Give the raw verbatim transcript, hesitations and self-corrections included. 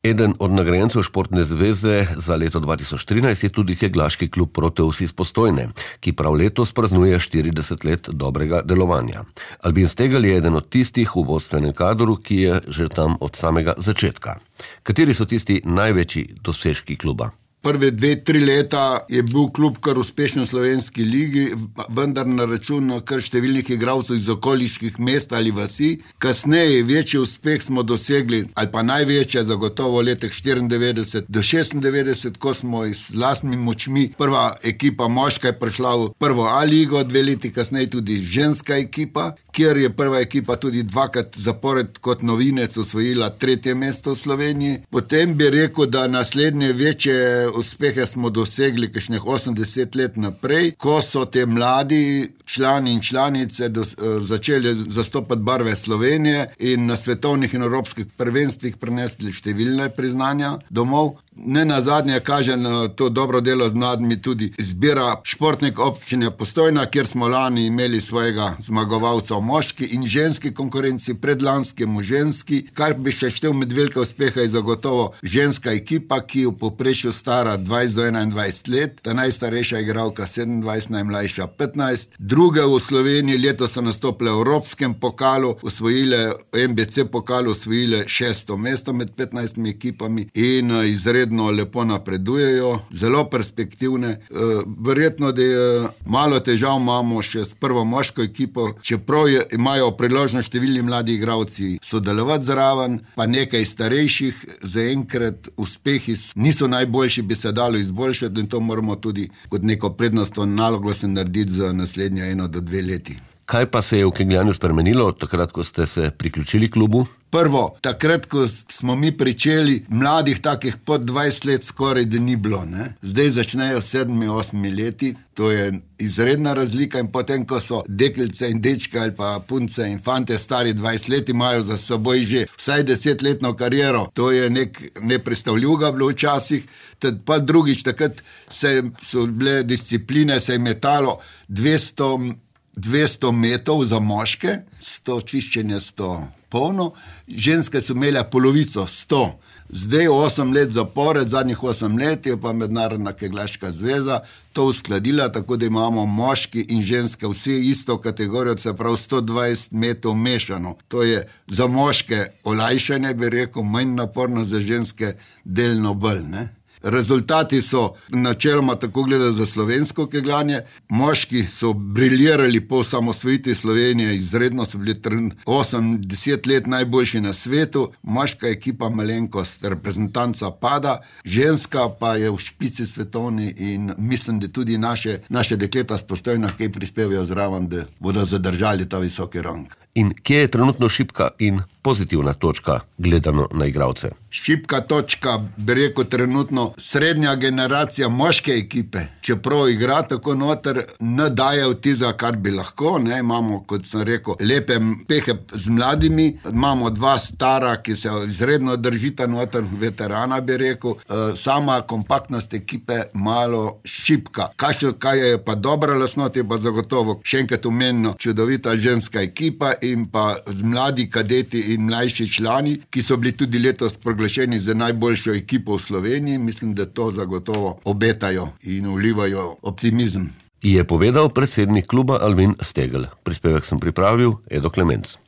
Eden od nagrajencev Športne zveze za leto dva tisoč trinajst je tudi kegljaški klub Proteus iz Postojne, ki prav letos praznuje štirideset let dobrega delovanja. Albin Stegelj je eden od tistih v vodstvenem kadru, ki je že tam od samega začetka. Kateri so tisti največji dosežki kluba? Prve dve, tri leta je bil klub kar uspešen v slovenski ligi, vendar na račun kar številnih igralcev iz okoliških mest ali vasi. Kasneje večji uspeh smo dosegli, ali pa največje zagotovo v letih štiriindevetdeset do šestindevetdeset, ko smo z lastnimi močmi, prva ekipa moška je prišla v prvo A ligo, dve leti kasneje tudi ženska ekipa, kjer je prva ekipa tudi dvakrat zapored kot novinec osvojila tretje mesto v Sloveniji. Potem bi rekel, da naslednje večje uspehe smo dosegli kakšnih osemdeset let naprej, ko so te mladi člani in članice dos, začeli zastopati barve Slovenije in na svetovnih in evropskih prvenstvih prinesli številne priznanja domov. Ne nazadnje kaže na to dobro delo z mladimi tudi izbira športnik občine Postojna, kjer smo lani imeli svojega zmagovalca v moški in ženski konkurenci, predlanskemu ženski, kar bi še štel med velike uspehe je zagotovo ženska ekipa, ki v povprečju stara dvajset do enaindvajset let, ta najstarejša igralka sedemindvajset, najmlajša petnajst. Druge v Sloveniji letos so nastopile v Evropskem pokalu, osvojile M B C pokalu, osvojile šesto mesto med petnajstimi ekipami in izredno lepo napredujejo, zelo perspektivne. Verjetno, da je malo težav imamo še s prvo moško ekipo, čeprav je, imajo priložnost številni mladi igralci sodelovati zraven, pa nekaj starejših, zaenkrat uspehi niso najboljši, bi se dalo izboljšati in to moramo tudi kot neko prednostno nalogo se narediti za naslednje eno do dve leti. Kaj pa se je v kegljanju spremenilo od takrat, ko ste se priključili klubu? Prvo, takrat, ko smo mi pričeli, mladih takih pod dvajset let skoraj da ni bilo, ne? Zdaj začnejo sedmi, osmi leti, to je izredna razlika in potem, ko so deklice in dečke ali pa punce in fante stari dvajset let, imajo za seboj že vsaj desetletno kariero, to je nek nepredstavljivo bilo včasih. Tad pa drugič, takrat se, so bile discipline, se je metalo dvesto dvesto metrov za moške, sto čiščenja, sto polno, ženske so imele polovico, sto. Zdaj osem let zapored, zadnjih osem let je pa Mednarodna kegljaška zveza to uskladila, tako da imamo moški in ženske vsi isto kategorijo, se pravi sto dvajset metrov mešano. To je za moške olajšanje, bi rekel, manj naporno, za ženske delno bolj, ne? Rezultati so načeloma tako gledali za slovensko kegljanje. Moški so briljirali po osamosvojitvi Slovenije, izredno so bili osem deset let najboljši na svetu. Moška ekipa malenkost, reprezentanca pada, ženska pa je v špici svetovni in mislim, da tudi naše, naše dekleta s Postojna, ki prispevajo zraven, da bodo zadržali ta visoki rang. In kje je trenutno šibka in pozitivna točka gledano na igralce? Šibka točka, bi rekel, trenutno srednja generacija moške ekipe, čeprav igra tako noter, ne daje vtisa, kar bi lahko, ne, imamo, kot sem rekel, lepe pehe z mladimi, imamo dva stara, ki se izredno držita noter, veterana bi rekel, sama kompaktnost ekipe malo šibka. Kaj, še, kaj je pa dobra lastnota, je pa zagotovo še enkrat omenjeno čudovita ženska ekipa in pa z mladi kadeti in mlajši člani, ki so bili tudi letos proglašeni za najboljšo ekipo v Sloveniji. Mislim, da to zagotovo obetajo in vlivajo optimizem. Je povedal predsednik kluba Albin Stegelj. Prispevek sem pripravil Edo Klemenc.